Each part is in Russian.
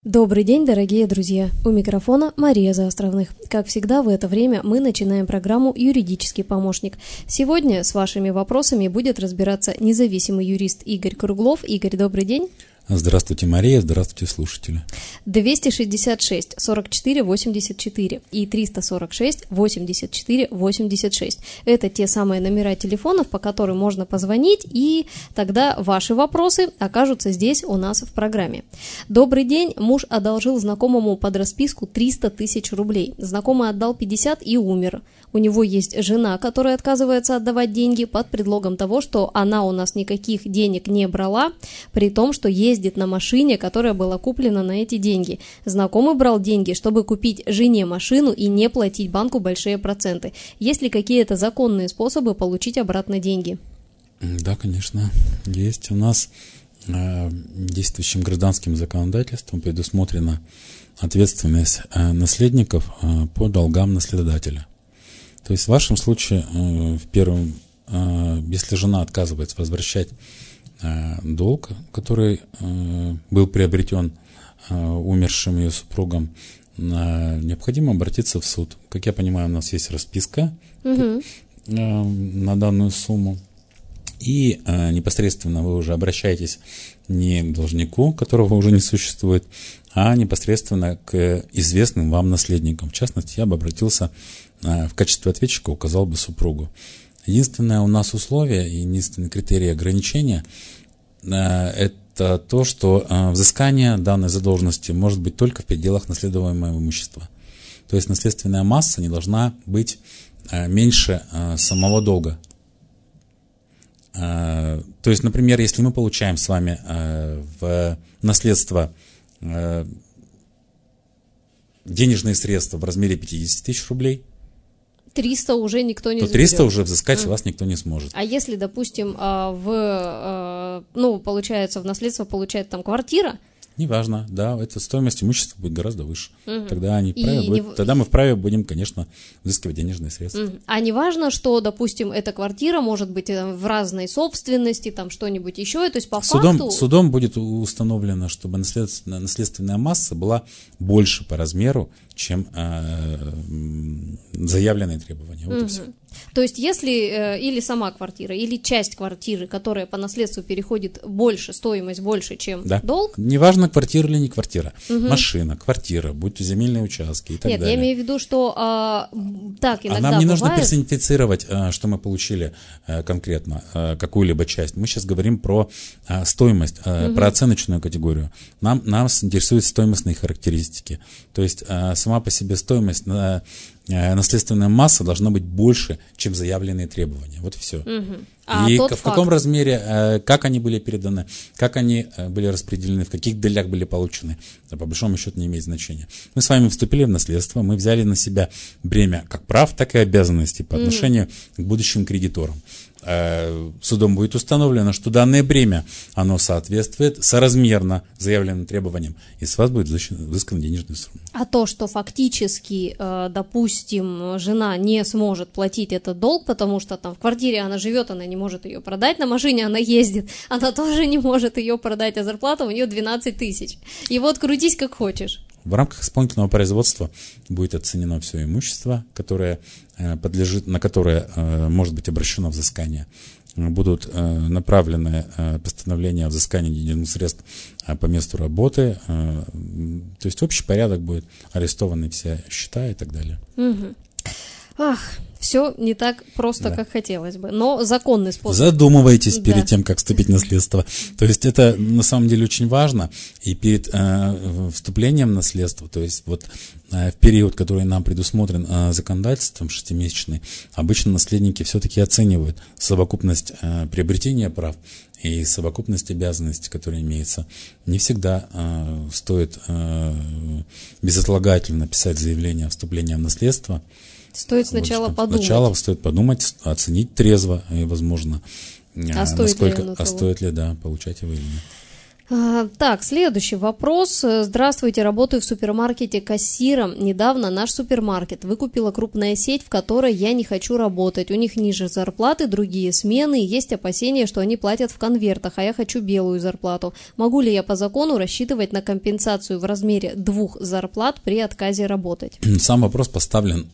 Добрый день, дорогие друзья! У микрофона Мария Заостровных. Как всегда, в это время мы начинаем программу «Юридический помощник». Сегодня с вашими вопросами будет разбираться независимый юрист Игорь Круглов. Игорь, добрый день! Здравствуйте, Мария, здравствуйте, слушатели. 266 44 84 и 346 84 86. Это те самые номера телефонов, по которым можно позвонить, и тогда ваши вопросы окажутся здесь у нас в программе. Добрый день. Муж одолжил знакомому под расписку 300 тысяч рублей. Знакомый отдал 50 и умер. У него есть жена, которая отказывается отдавать деньги под предлогом того, что она у нас никаких денег не брала, при том, что ездит на машине, которая была куплена на эти деньги. Знакомый брал деньги, чтобы купить жене машину и не платить банку большие проценты. Есть ли какие-то законные способы получить обратно деньги? Да, конечно, есть. У нас действующим гражданским законодательством предусмотрена ответственность наследников по долгам наследодателя. То есть в вашем случае, если жена отказывается возвращать долг, который был приобретен умершим ее супругом, необходимо обратиться в суд. Как я понимаю, у нас есть расписка на данную сумму. И непосредственно вы уже обращаетесь не к должнику, которого уже не существует, а непосредственно к известным вам наследникам. В частности, я бы обратился в качестве ответчика, указал бы супругу. Единственное у нас условие, единственный критерий ограничения – это то, что взыскание данной задолженности может быть только в пределах наследуемого имущества. То есть наследственная масса не должна быть меньше самого долга. То есть, например, если мы получаем с вами в наследство денежные средства в размере 50 тысяч рублей, 300 уже никто не заберет. То 300 уже взыскать у вас никто не сможет. А если, допустим, получается, в наследство получает там квартира? Неважно, да, эта стоимость имущества будет гораздо выше. Тогда мы вправе будем, конечно, взыскивать денежные средства. А не важно, что, допустим, эта квартира может быть в разной собственности, там что-нибудь еще, то есть по факту... Судом будет установлено, чтобы наследственная масса была больше по размеру, чем заявленные требования. Вот и все. То есть если или сама квартира, или часть квартиры, которая по наследству переходит больше, стоимость больше, чем долг... Неважно, квартира или не квартира. Машина, квартира, будь то земельные участки и так далее. Нет, я имею в виду, что так иногда нам не бывает... нужно персонифицировать, что мы получили конкретно, какую-либо часть. Мы сейчас говорим про стоимость, про оценочную категорию. Нас интересуют стоимостные характеристики. То есть сама по себе стоимость наследственная масса должна быть больше, чем заявленные требования. Вот и все. И в каком размере, как они были переданы, как они были распределены, в каких долях были получены, по большому счету не имеет значения. Мы с вами вступили в наследство, мы взяли на себя бремя как прав, так и обязанностей по отношению к будущим кредиторам. Судом будет установлено, что данное бремя, оно соответствует соразмерно заявленным требованиям, и с вас будет взыскана денежная сумма. А то, что фактически, допустим, жена не сможет платить этот долг, потому что там в квартире она живет, она не может ее продать, на машине она ездит, она тоже не может ее продать, а зарплата у нее 12 тысяч. И вот крутись как хочешь. В рамках исполнительного производства будет оценено все имущество, которое на которое может быть обращено взыскание. Будут направлены постановления о взыскании денежных средств по месту работы. То есть общий порядок будет, арестованы все счета и так далее. Все не так просто, как хотелось бы, но законный способ. Задумывайтесь перед тем, как вступить в наследство. То есть это на самом деле очень важно. И перед вступлением в наследство, то есть вот в период, который нам предусмотрен законодательством 6-месячный, обычно наследники все-таки оценивают совокупность приобретения прав и совокупность обязанностей, которые имеются. Не всегда стоит безотлагательно писать заявление о вступлении в наследство. Стоит сначала подумать. Сначала стоит подумать, оценить трезво и, возможно, стоит ли получать его или нет. Так, следующий вопрос. Здравствуйте, работаю в супермаркете кассиром. Недавно наш супермаркет выкупила крупная сеть, в которой я не хочу работать. У них ниже зарплаты, другие смены, и есть опасения, что они платят в конвертах, а я хочу белую зарплату. Могу ли я по закону рассчитывать на компенсацию в размере 2 зарплат при отказе работать? Сам вопрос поставлен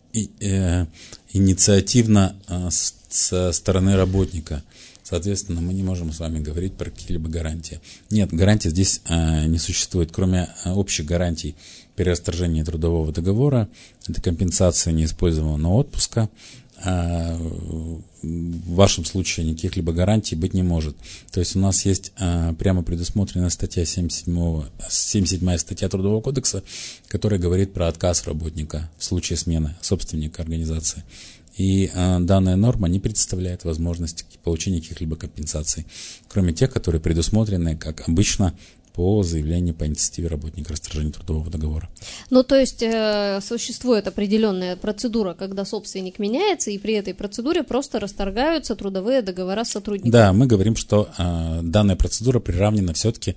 инициативно со стороны работника. Соответственно, мы не можем с вами говорить про какие-либо гарантии. Нет, гарантий здесь не существует, кроме общих гарантий при расторжении трудового договора. Это компенсация неиспользованного отпуска. В вашем случае никаких либо гарантий быть не может. То есть у нас есть прямо предусмотренная статья 77 статья Трудового кодекса, которая говорит про отказ работника в случае смены собственника организации. И данная норма не представляет возможности получения каких-либо компенсаций, кроме тех, которые предусмотрены, как обычно, по заявлению по инициативе работника расторжения трудового договора. Ну, то есть существует определенная процедура, когда собственник меняется, и при этой процедуре просто расторгаются трудовые договора с сотрудниками. Да, мы говорим, что данная процедура приравнена все-таки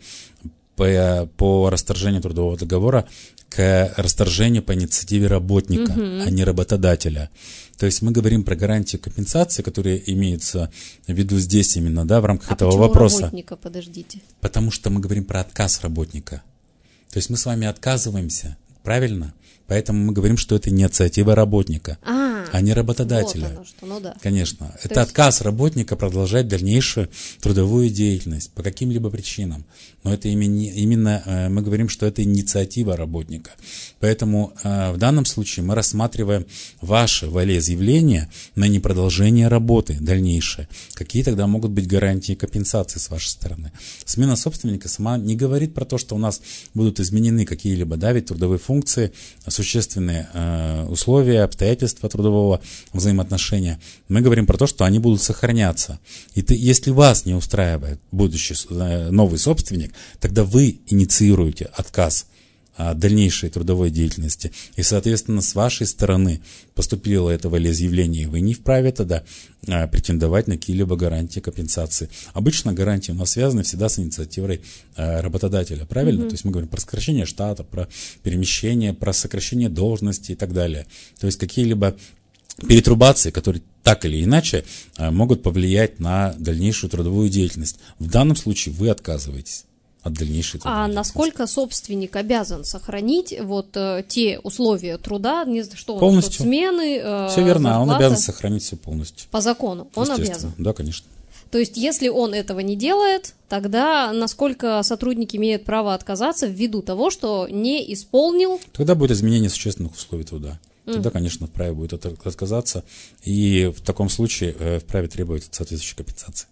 по расторжению трудового договора к расторжению по инициативе работника, а не работодателя. То есть мы говорим про гарантию компенсации, которые имеются в виду здесь именно, да, в рамках этого вопроса. Работника, подождите. Потому что мы говорим про отказ работника. То есть мы с вами отказываемся, правильно? Поэтому мы говорим, что это инициатива работника, а не работодателя. Вот оно что, ну да. Конечно. Это отказ работника продолжать дальнейшую трудовую деятельность по каким-либо причинам. Но это именно мы говорим, что это инициатива работника. Поэтому в данном случае мы рассматриваем ваше волеизъявление на непродолжение работы дальнейшее. Какие тогда могут быть гарантии компенсации с вашей стороны? Смена собственника сама не говорит про то, что у нас будут изменены какие-либо, да, ведь трудовые функции, существенные условия, обстоятельства трудового взаимоотношения. Мы говорим про то, что они будут сохраняться. И если вас не устраивает будущий новый собственник, тогда вы инициируете отказ от дальнейшей трудовой деятельности. И, соответственно, с вашей стороны поступило это волеизъявление, и вы не вправе тогда претендовать на какие-либо гарантии компенсации. Обычно гарантии у нас связаны всегда с инициативой работодателя, правильно? То есть мы говорим про сокращение штата, про перемещение, про сокращение должности и так далее. То есть какие-либо перетрубации, которые так или иначе могут повлиять на дальнейшую трудовую деятельность. В данном случае вы отказываетесь от дальнейшей трудовой деятельности. Насколько собственник обязан сохранить вот те условия труда, что полностью. Смены, все верно, зарплата? Он обязан сохранить все полностью. По закону он обязан? Да, конечно. То есть, если он этого не делает, тогда насколько сотрудник имеет право отказаться ввиду того, что не исполнил? Тогда будет изменение существенных условий труда. Тогда, конечно, вправе будет отказаться, и в таком случае вправе требовать соответствующей компенсации.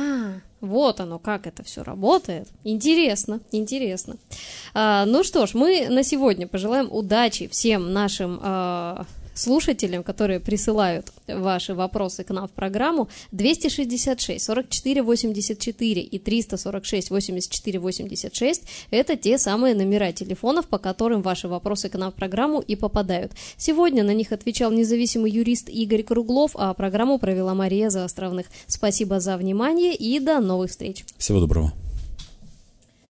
Вот оно, как это все работает. Интересно, интересно. Ну что ж, мы на сегодня пожелаем удачи всем нашим слушателям, которые присылают ваши вопросы к нам в программу. 266 44 84 и 346 84 86 – это те самые номера телефонов, по которым ваши вопросы к нам в программу и попадают. Сегодня на них отвечал независимый юрист Игорь Круглов, а программу провела Мария Заостровных. Спасибо за внимание и до новых встреч. Всего доброго.